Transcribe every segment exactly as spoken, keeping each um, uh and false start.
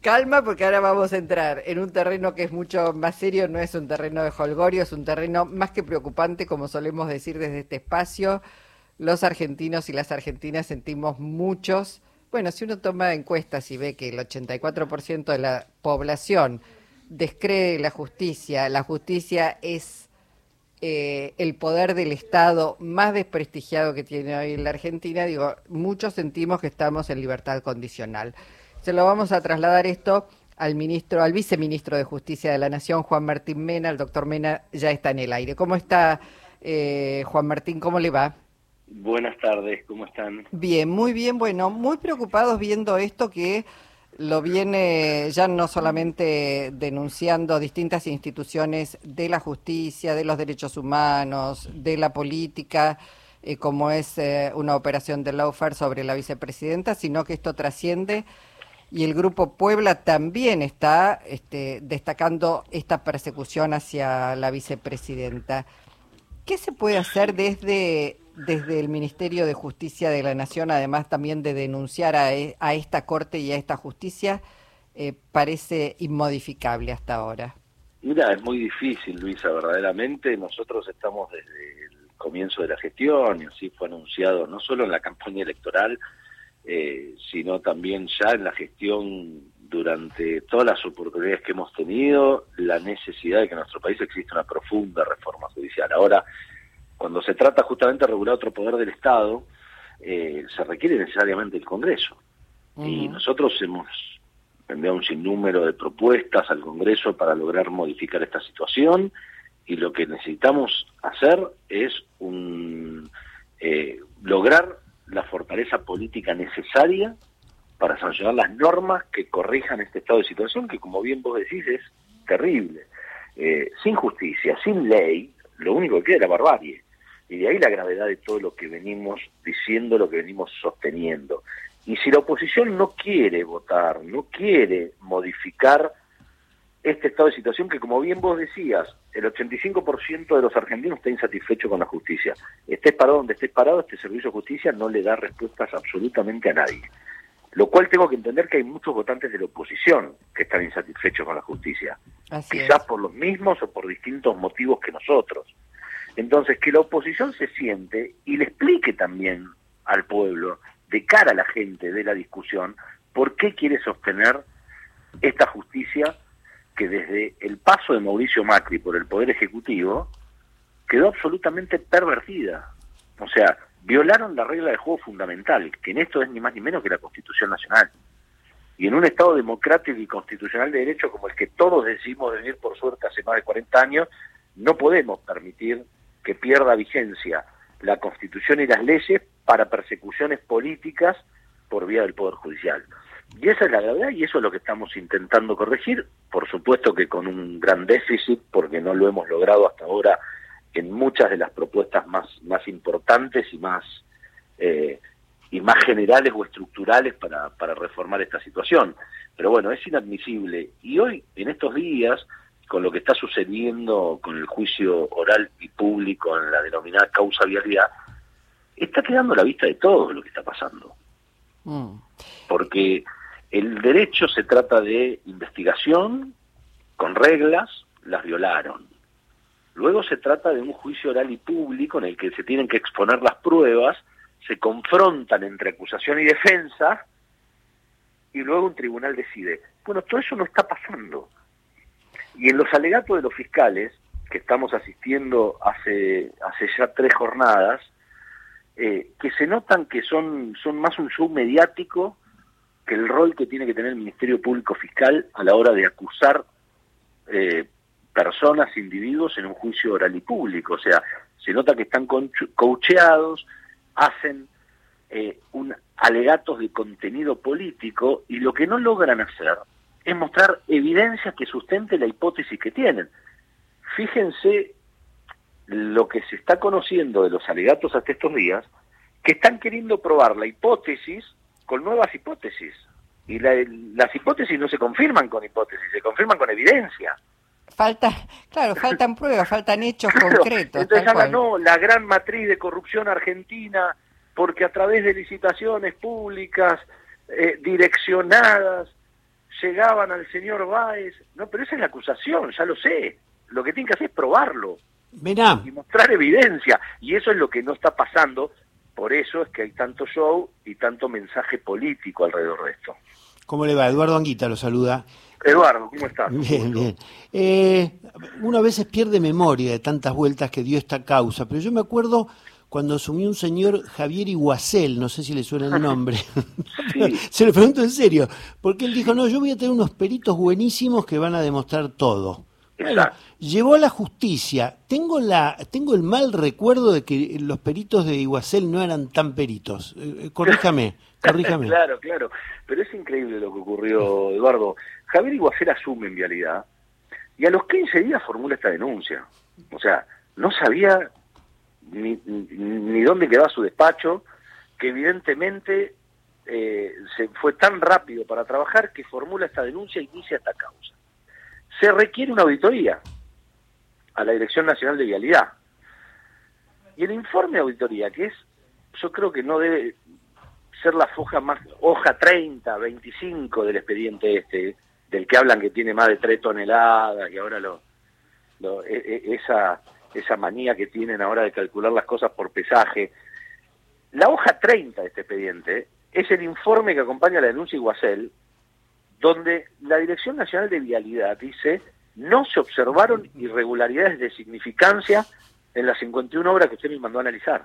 Calma, porque ahora vamos a entrar en un terreno que es mucho más serio, no es un terreno de jolgorio, es un terreno más que preocupante, como solemos decir desde este espacio. Los argentinos y las argentinas sentimos muchos. Bueno, si uno toma encuestas y ve que el ochenta y cuatro por ciento de la población descree la justicia, la justicia es eh, el poder del Estado más desprestigiado que tiene hoy en la Argentina, digo, muchos sentimos que estamos en libertad condicional. Se lo vamos a trasladar esto al ministro, al viceministro de Justicia de la Nación, Juan Martín Mena. El doctor Mena ya está en el aire. ¿Cómo está, eh, Juan Martín? ¿Cómo le va? Buenas tardes, ¿cómo están? Bien, muy bien. Bueno, muy preocupados viendo esto que lo viene ya no solamente denunciando distintas instituciones de la justicia, de los derechos humanos, de la política, eh, como es eh, una operación de lawfare sobre la vicepresidenta, sino que esto trasciende y el Grupo Puebla también está este, destacando esta persecución hacia la vicepresidenta. ¿Qué se puede hacer desde, desde el Ministerio de Justicia de la Nación, además también de denunciar a, e, a esta Corte y a esta justicia? Eh, parece inmodificable hasta ahora. Mira, es muy difícil, Luisa, verdaderamente. Nosotros estamos desde el comienzo de la gestión, y así fue anunciado, no solo en la campaña electoral, eh, sino también ya en la gestión durante todas las oportunidades que hemos tenido, la necesidad de que en nuestro país exista una profunda reforma judicial. Ahora, cuando se trata justamente de regular otro poder del Estado, eh, se requiere necesariamente el Congreso. Uh-huh. Y nosotros hemos enviado un sinnúmero de propuestas al Congreso para lograr modificar esta situación, y lo que necesitamos hacer es un eh, lograr la fortaleza política necesaria para sancionar las normas que corrijan este estado de situación que, como bien vos decís, es terrible. Eh, sin justicia, sin ley, lo único que queda es la barbarie. Y de ahí la gravedad de todo lo que venimos diciendo, lo que venimos sosteniendo. Y si la oposición no quiere votar, no quiere modificar este estado de situación que, como bien vos decías, el ochenta y cinco por ciento de los argentinos está insatisfecho con la justicia. Estés parado donde estés parado, este servicio de justicia no le da respuestas absolutamente a nadie. Lo cual tengo que entender que hay muchos votantes de la oposición que están insatisfechos con la justicia. Así quizás es. Por los mismos o por distintos motivos que nosotros. Entonces, que la oposición se siente y le explique también al pueblo, de cara a la gente de la discusión, por qué quiere sostener esta justicia que desde el paso de Mauricio Macri por el Poder Ejecutivo quedó absolutamente pervertida. O sea, violaron la regla de juego fundamental, que en esto es ni más ni menos que la Constitución Nacional. Y en un Estado democrático y constitucional de derecho como el que todos decidimos vivir por suerte hace más de cuarenta años, no podemos permitir que pierda vigencia la Constitución y las leyes para persecuciones políticas por vía del Poder Judicial. Y esa es la gravedad y eso es lo que estamos intentando corregir, por supuesto que con un gran déficit, porque no lo hemos logrado hasta ahora en muchas de las propuestas más, más importantes y más eh, y más generales o estructurales para, para reformar esta situación. Pero bueno, es inadmisible. Y hoy, en estos días, con lo que está sucediendo con el juicio oral y público en la denominada causa vialidad, está quedando a la vista de todo lo que está pasando. Mm. Porque el derecho se trata de investigación con reglas, las violaron. Luego se trata de un juicio oral y público en el que se tienen que exponer las pruebas, se confrontan entre acusación y defensa, y luego un tribunal decide. Bueno, todo eso no está pasando. Y en los alegatos de los fiscales, que estamos asistiendo hace, hace ya tres jornadas, eh, que se notan que son, son más un show mediático que el rol que tiene que tener el Ministerio Público Fiscal a la hora de acusar eh, personas, individuos en un juicio oral y público. O sea, se nota que están coacheados, hacen eh, un alegatos de contenido político y lo que no logran hacer es mostrar evidencia que sustente la hipótesis que tienen. Fíjense lo que se está conociendo de los alegatos hasta estos días, que están queriendo probar la hipótesis con nuevas hipótesis. Y la, las hipótesis no se confirman con hipótesis, se confirman con evidencia. Falta, claro, faltan pruebas, faltan hechos claro, concretos. Entonces ahora no, la gran matriz de corrupción argentina, porque a través de licitaciones públicas, eh, direccionadas, llegaban al señor Báez. No, pero esa es la acusación, ya lo sé. Lo que tienen que hacer es probarlo. Mirá. Y mostrar evidencia. Y eso es lo que no está pasando. Por eso es que hay tanto show y tanto mensaje político alrededor de esto. ¿Cómo le va? Eduardo Anguita lo saluda. Eduardo, ¿cómo estás? Bien, bien. Eh, uno a veces pierde memoria de tantas vueltas que dio esta causa, pero yo me acuerdo cuando asumió un señor Javier Iguacel, no sé si le suena el nombre, Sí. Se lo pregunto en serio, porque él dijo, no, yo voy a tener unos peritos buenísimos que van a demostrar todo. Bueno, llevó a la justicia. Tengo la, tengo el mal recuerdo de que los peritos de Iguacel no eran tan peritos. Eh, corríjame, corríjame. Claro, claro. Pero es increíble lo que ocurrió, Eduardo. Javier Iguacel asume en Vialidad y a los quince días formula esta denuncia. O sea, no sabía ni, ni, ni dónde quedaba su despacho, que evidentemente eh, se fue tan rápido para trabajar que formula esta denuncia e inicia esta causa. Se requiere una auditoría a la Dirección Nacional de Vialidad. Y el informe de auditoría, que es, yo creo que no debe ser la hoja más, hoja treinta, veinticinco del expediente este, del que hablan que tiene más de tres toneladas, y ahora lo, lo, e, e, esa, esa manía que tienen ahora de calcular las cosas por pesaje. La hoja treinta de este expediente es el informe que acompaña la denuncia Iguacel, donde la Dirección Nacional de Vialidad dice no se observaron irregularidades de significancia en las cincuenta y una obras que usted me mandó a analizar.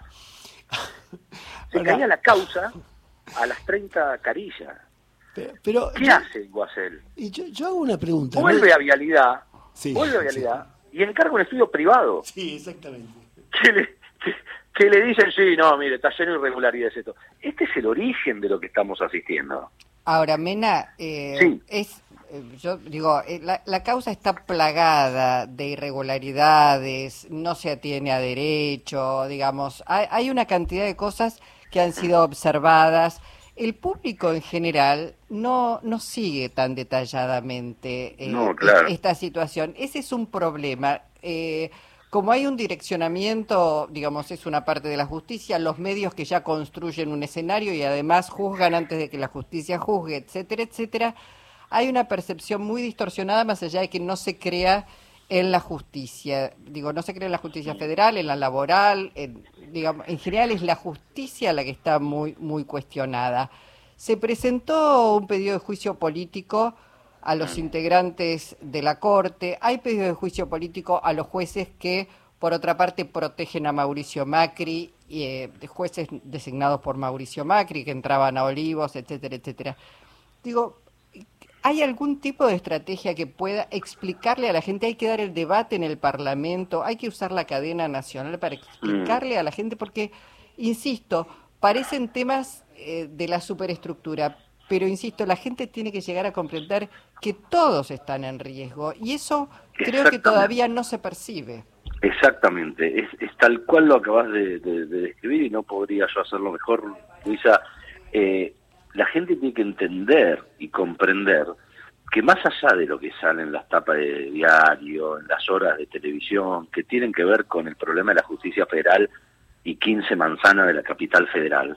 Se Ahora, caía la causa a las treinta carillas. Pero, pero ¿Qué yo, hace Iguacel? y yo, yo hago una pregunta. Vuelve ¿no? a Vialidad, Sí, vuelve a Vialidad sí. y encarga un estudio privado. Sí, exactamente. Que le, que, que le dicen, sí, no, mire, está lleno de irregularidades esto. Este es el origen de lo que estamos asistiendo. Ahora, Mena, eh, sí. es, eh, yo digo, eh, la, la causa está plagada de irregularidades, no se atiene a derecho, digamos, hay, hay una cantidad de cosas que han sido observadas. El público en general no, no sigue tan detalladamente eh, no, claro. esta situación. Ese es un problema. Eh, Como hay un direccionamiento, digamos, es una parte de la justicia, los medios que ya construyen un escenario y además juzgan antes de que la justicia juzgue, etcétera, etcétera, hay una percepción muy distorsionada más allá de que no se crea en la justicia. Digo, no se crea en la justicia federal, en la laboral, en, digamos, en general es la justicia la que está muy, muy cuestionada. Se presentó un pedido de juicio político a los integrantes de la Corte, hay pedido de juicio político a los jueces que, por otra parte, protegen a Mauricio Macri, y, eh, jueces designados por Mauricio Macri, que entraban a Olivos, etcétera, etcétera. Digo, ¿hay algún tipo de estrategia que pueda explicarle a la gente? Hay que dar el debate en el Parlamento, hay que usar la cadena nacional para explicarle a la gente, porque, insisto, parecen temas eh, de la superestructura, pero insisto, la gente tiene que llegar a comprender que todos están en riesgo y eso creo que todavía no se percibe. Exactamente, es, es tal cual lo acabas de, de, de describir y no podría yo hacerlo mejor, Luisa. Eh, la gente tiene que entender y comprender que más allá de lo que sale en las tapas de diario, en las horas de televisión, que tienen que ver con el problema de la justicia federal y quince manzanas de la capital federal,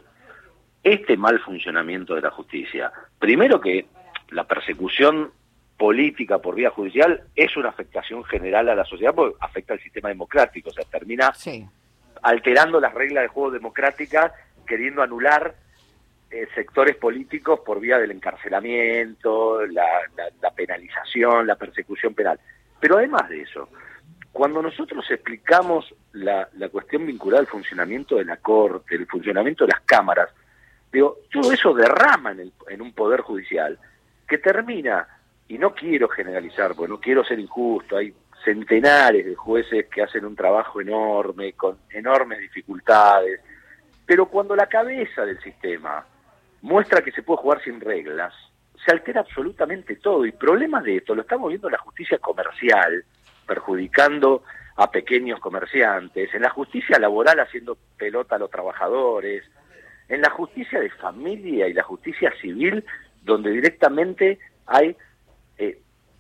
este mal funcionamiento de la justicia, primero que la persecución política por vía judicial es una afectación general a la sociedad porque afecta al sistema democrático, o sea, termina sí. alterando las reglas de juego democráticas, queriendo anular eh, sectores políticos por vía del encarcelamiento, la, la, la penalización, la persecución penal. Pero además de eso, cuando nosotros explicamos la, la cuestión vinculada al funcionamiento de la Corte, el funcionamiento de las cámaras, digo, todo eso derrama en, el, en un poder judicial que termina, y no quiero generalizar, porque no quiero ser injusto, hay centenares de jueces que hacen un trabajo enorme, con enormes dificultades, pero cuando la cabeza del sistema muestra que se puede jugar sin reglas, se altera absolutamente todo, y problemas de esto lo estamos viendo en la justicia comercial, perjudicando a pequeños comerciantes, en la justicia laboral haciendo pelota a los trabajadores, en la justicia de familia y la justicia civil, donde directamente hay eh,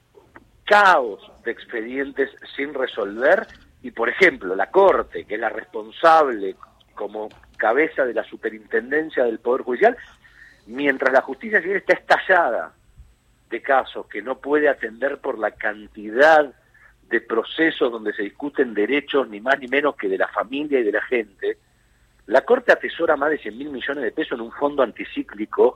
caos de expedientes sin resolver, y por ejemplo la Corte, que es la responsable como cabeza de la superintendencia del Poder Judicial, mientras la justicia civil está estallada de casos que no puede atender por la cantidad de procesos donde se discuten derechos ni más ni menos que de la familia y de la gente, la Corte atesora más de cien mil millones de pesos en un fondo anticíclico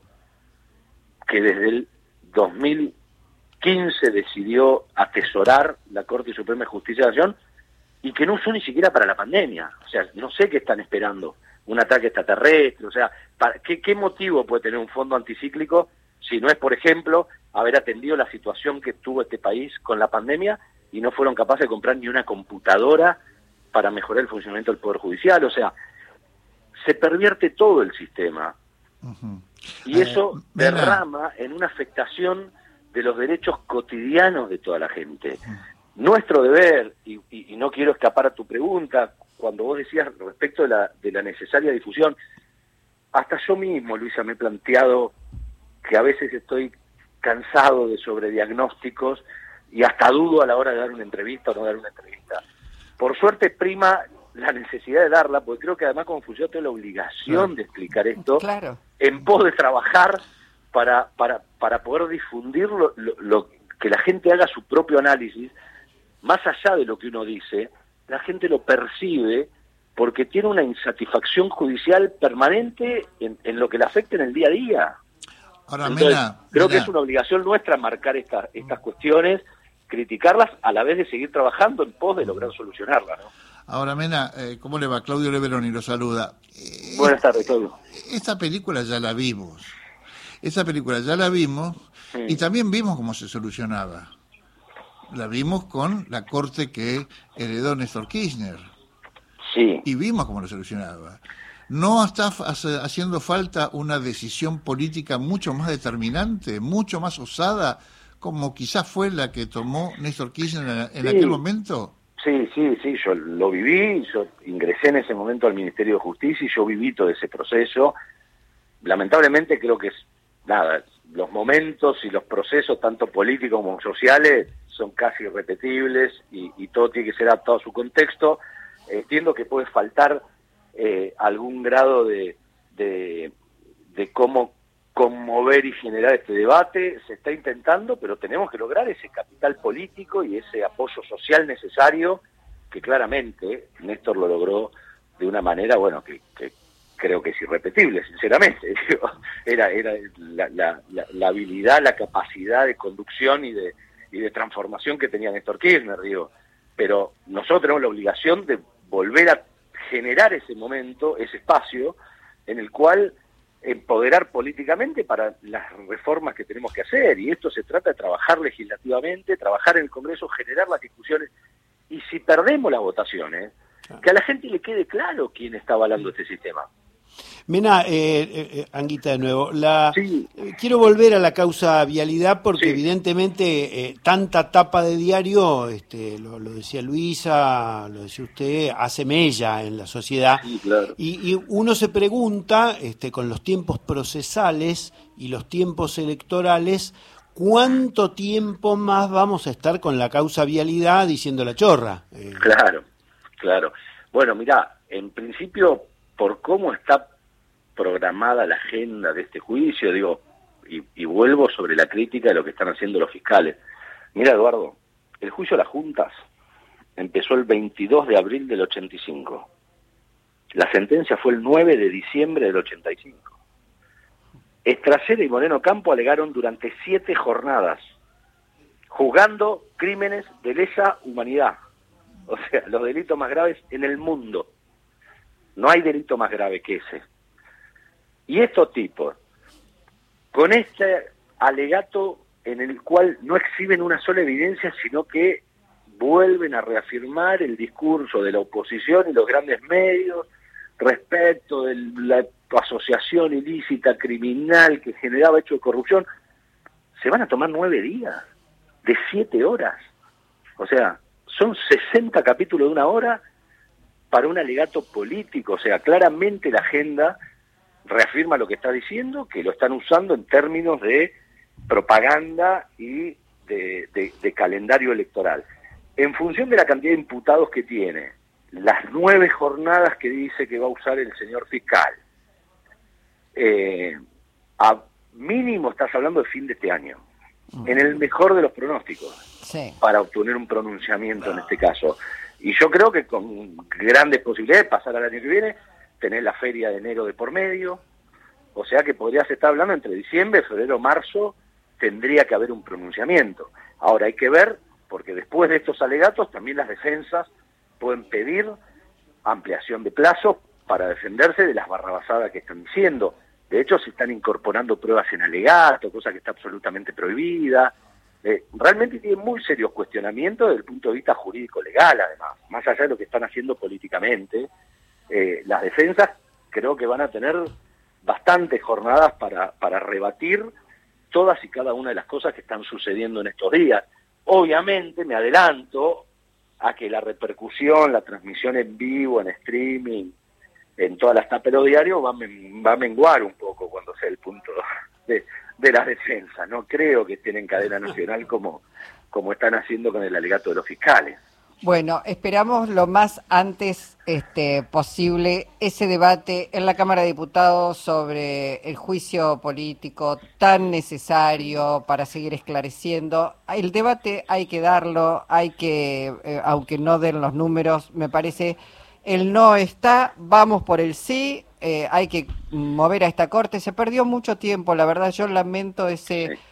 que desde el dos mil quince decidió atesorar la Corte Suprema de Justicia de la Nación y que no usó ni siquiera para la pandemia. O sea, no sé qué están esperando, un ataque extraterrestre, o sea, ¿para qué, qué motivo puede tener un fondo anticíclico si no es, por ejemplo, haber atendido la situación que tuvo este país con la pandemia y no fueron capaces de comprar ni una computadora para mejorar el funcionamiento del Poder Judicial? O sea, se pervierte todo el sistema. Uh-huh. Y eso eh, derrama en una afectación de los derechos cotidianos de toda la gente. Uh-huh. Nuestro deber, y, y, y no quiero escapar a tu pregunta, cuando vos decías respecto de la, de la necesaria difusión, hasta yo mismo, Luisa, me he planteado que a veces estoy cansado de sobrediagnósticos y hasta dudo a la hora de dar una entrevista o no dar una entrevista. Por suerte prima la necesidad de darla, porque creo que además como funcionario tengo la obligación claro. de explicar esto, claro. en pos de trabajar para para para poder difundir lo, lo, lo que la gente haga su propio análisis, más allá de lo que uno dice, la gente lo percibe porque tiene una insatisfacción judicial permanente en, en lo que le afecta en el día a día. Ahora, Entonces, Mena, creo Mena. que es una obligación nuestra marcar esta, estas cuestiones, criticarlas, a la vez de seguir trabajando en pos de lograr solucionarlas, ¿no? Ahora, Mena, eh, ¿cómo le va? Claudio Leveroni lo saluda. Eh, Buenas tardes, Claudio. Esta película ya la vimos. Esa película ya la vimos sí. y también vimos cómo se solucionaba. La vimos con la corte que heredó Néstor Kirchner. Sí. Y vimos cómo lo solucionaba. ¿No está haciendo falta una decisión política mucho más determinante, mucho más osada, como quizás fue la que tomó Néstor Kirchner en sí. aquel momento? Sí, sí, sí, yo lo viví, yo ingresé en ese momento al Ministerio de Justicia y yo viví todo ese proceso. Lamentablemente creo que es, nada, los momentos y los procesos, tanto políticos como sociales, son casi irrepetibles y, y todo tiene que ser adaptado a su contexto. Eh, entiendo que puede faltar eh, algún grado de, de, de cómo conmover y generar este debate, se está intentando, pero tenemos que lograr ese capital político y ese apoyo social necesario, que claramente Néstor lo logró de una manera, bueno, que, que creo que es irrepetible, sinceramente. Digo, era era la, la, la, la habilidad, la capacidad de conducción y de, y de transformación que tenía Néstor Kirchner, digo. Pero nosotros tenemos la obligación de volver a generar ese momento, ese espacio, en el cual empoderar políticamente para las reformas que tenemos que hacer, y esto se trata de trabajar legislativamente, trabajar en el Congreso, generar las discusiones, y si perdemos las votaciones, que a la gente le quede claro quién está avalando este sistema. Mena, eh, eh, Anguita de nuevo, la, sí. eh, quiero volver a la causa vialidad porque sí. evidentemente eh, tanta tapa de diario, este, lo, lo decía Luisa, lo decía usted, hace mella en la sociedad. Sí, claro. y, y uno se pregunta, este, con los tiempos procesales y los tiempos electorales, ¿cuánto tiempo más vamos a estar con la causa vialidad diciendo la chorra? Eh... Claro, claro. Bueno, mirá, en principio, por cómo está programada la agenda de este juicio, digo, y, y vuelvo sobre la crítica de lo que están haciendo los fiscales. Mira, Eduardo, el juicio de las juntas empezó el veintidós de abril del ochenta y cinco. La sentencia fue el nueve de diciembre del ochenta y cinco. Estracera y Moreno Campo alegaron durante siete jornadas, juzgando crímenes de lesa humanidad, o sea, los delitos más graves en el mundo. No hay delito más grave que ese. Y estos tipos, con este alegato en el cual no exhiben una sola evidencia, sino que vuelven a reafirmar el discurso de la oposición y los grandes medios respecto de la asociación ilícita criminal que generaba hechos de corrupción, se van a tomar nueve días, de siete horas. O sea, son sesenta capítulos de una hora para un alegato político. O sea, claramente la agenda reafirma lo que está diciendo, que lo están usando en términos de propaganda y de, de, de calendario electoral. En función de la cantidad de imputados que tiene, las nueve jornadas que dice que va a usar el señor fiscal, eh, a mínimo estás hablando de fin de este año. en el mejor de los pronósticos, sí, para obtener un pronunciamiento en este caso. Y yo creo que con grandes posibilidades de pasar al año que viene, tener la feria de enero de por medio, o sea que podrías estar hablando entre diciembre, febrero, marzo, tendría que haber un pronunciamiento. Ahora hay que ver, porque después de estos alegatos también las defensas pueden pedir ampliación de plazo para defenderse de las barrabasadas que están diciendo. De hecho, se están incorporando pruebas en alegato, cosa que está absolutamente prohibida. Eh, realmente tiene muy serios cuestionamientos desde el punto de vista jurídico-legal, además. Más allá de lo que están haciendo políticamente, eh, las defensas creo que van a tener bastantes jornadas para, para rebatir todas y cada una de las cosas que están sucediendo en estos días. Obviamente, me adelanto a que la repercusión, la transmisión en vivo, en streaming, en todas las tapas de los diarios, va a, men, va a menguar un poco cuando sea el punto de, de la defensa. No creo que estén en cadena nacional como, como están haciendo con el alegato de los fiscales. Bueno, esperamos lo más antes este, posible ese debate en la Cámara de Diputados sobre el juicio político tan necesario para seguir esclareciendo. El debate hay que darlo, hay que, eh, aunque no den los números, me parece, el no está, vamos por el sí, eh, hay que mover a esta Corte. Se perdió mucho tiempo, la verdad, yo lamento ese... Sí.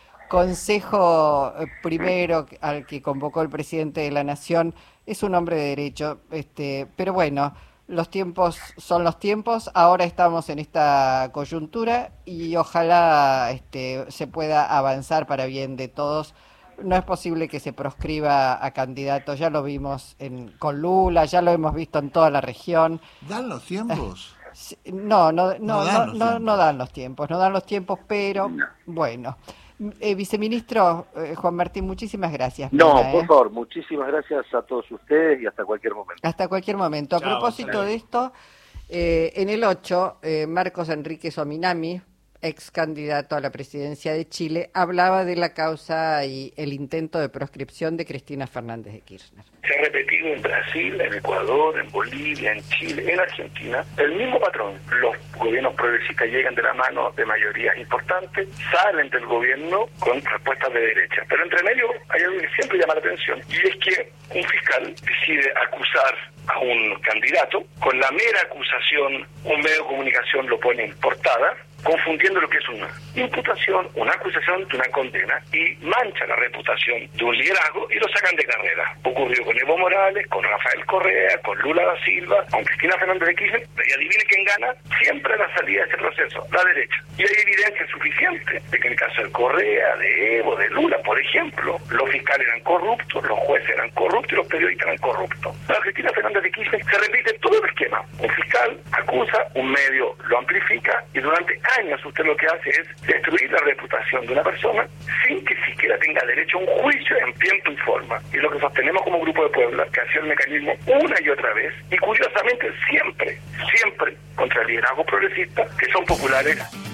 Consejo primero al que convocó el presidente de la Nación. Es un hombre de derecho, este, pero bueno, los tiempos son los tiempos. Ahora estamos en esta coyuntura y ojalá este, se pueda avanzar para bien de todos. No es posible que se proscriba a candidatos, ya lo vimos en, con Lula, ya lo hemos visto en toda la región. ¿Dan los tiempos? No, no, no, no, dan, no, los no, no dan los tiempos, no dan los tiempos, pero bueno. Eh, viceministro eh, Juan Martín, muchísimas gracias. No, Pena, por ¿eh? favor, muchísimas gracias a todos ustedes y hasta cualquier momento. Hasta cualquier momento. A Chao, propósito chao. de esto, eh, en el ocho, eh, Marcos Enríquez Ominami, ex candidato a la presidencia de Chile, hablaba de la causa y el intento de proscripción de Cristina Fernández de Kirchner. Se ha repetido en Brasil, en Ecuador, en Bolivia, en Chile, en Argentina, el mismo patrón. Los gobiernos progresistas llegan de la mano de mayorías importantes, salen del gobierno con respuestas de derecha. Pero entre medio hay algo que siempre llama la atención, y es que un fiscal decide acusar a un candidato, con la mera acusación, un medio de comunicación lo pone en portada, confundiendo lo que es una imputación, una acusación de una condena, y mancha la reputación de un liderazgo y lo sacan de carrera. Ocurrió con Evo Morales, con Rafael Correa, con Lula da Silva, con Cristina Fernández de Kirchner, y adivine quién gana siempre la salida de ese proceso, la derecha. Y hay evidencia suficiente de que en el caso de Correa, de Evo, de Lula, por ejemplo, los fiscales eran corruptos, los jueces eran corruptos y los periodistas eran corruptos. Para Cristina Fernández de Kirchner se repite todo el esquema. Un fiscal acusa, un medio lo amplifica, y durante años usted lo que hace es destruir la reputación de una persona sin que siquiera tenga derecho a un juicio en tiempo y forma. Y lo que sostenemos como Grupo de Puebla, que ha sido el mecanismo una y otra vez, y curiosamente siempre, siempre contra el liderazgo progresista, que son populares